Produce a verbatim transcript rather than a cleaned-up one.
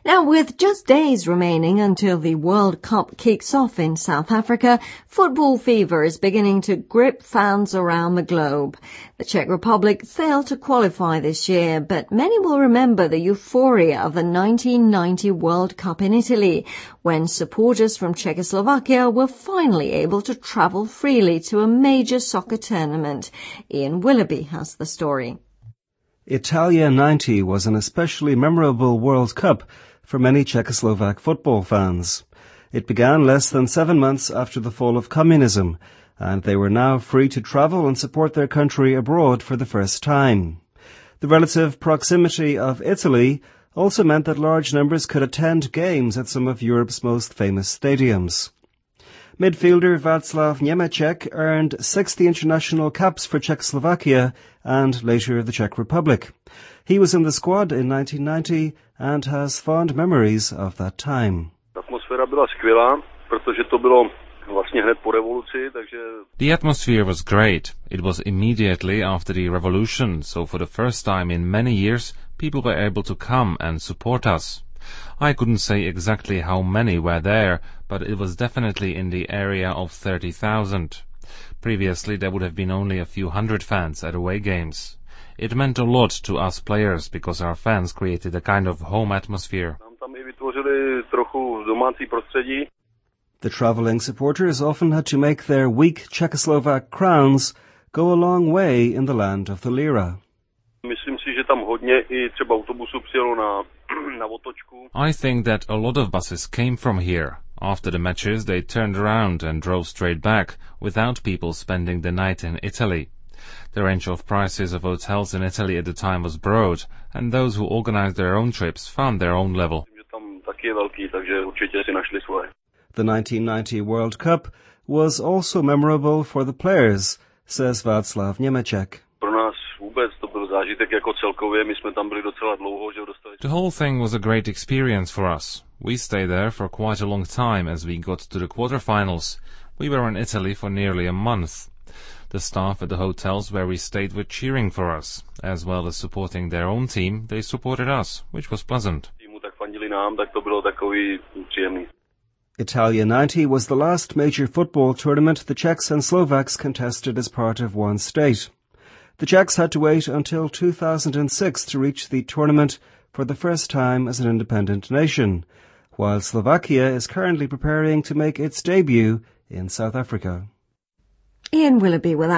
Now, with just days remaining until the World Cup kicks off in South Africa, football fever is beginning to grip fans around the globe. The Czech Republic failed to qualify this year, but many will remember the euphoria of the nineteen ninety World Cup in Italy, when supporters from Czechoslovakia were finally able to travel freely to a major soccer tournament. Ian Willoughby has the story. Italia ninety was an especially memorable World Cup for many Czechoslovak football fans. It began less than seven months after the fall of communism, and they were now free to travel and support their country abroad for the first time. The relative proximity of Italy also meant that large numbers could attend games at some of Europe's most famous stadiums. Midfielder Václav Němeček earned sixty international caps for Czechoslovakia and later the Czech Republic. He was in the squad in nineteen ninety and has fond memories of that time. The atmosphere was great. It was immediately after the revolution, so for the first time in many years, people were able to come and support us. I couldn't say exactly how many were there, but it was definitely in the area of thirty thousand. Previously, there would have been only a few hundred fans at away games. It meant a lot to us players because our fans created a kind of home atmosphere. The travelling supporters often had to make their weak Czechoslovak crowns go a long way in the land of the lira. I think that a lot of buses came from here. After the matches, they turned around and drove straight back, without people spending the night in Italy. The range of prices of hotels in Italy at the time was broad, and those who organized their own trips found their own level. The nineteen ninety World Cup was also memorable for the players, says Václav Němeček. The whole thing was a great experience for us. We stayed there for quite a long time as we got to the quarterfinals. We were in Italy for nearly a month. The staff at the hotels where we stayed were cheering for us. As well as supporting their own team, they supported us, which was pleasant. Italia ninety was the last major football tournament the Czechs and Slovaks contested as part of one state. The Czechs had to wait until two thousand six to reach the tournament for the first time as an independent nation, while Slovakia is currently preparing to make its debut in South Africa. Ian Willoughby with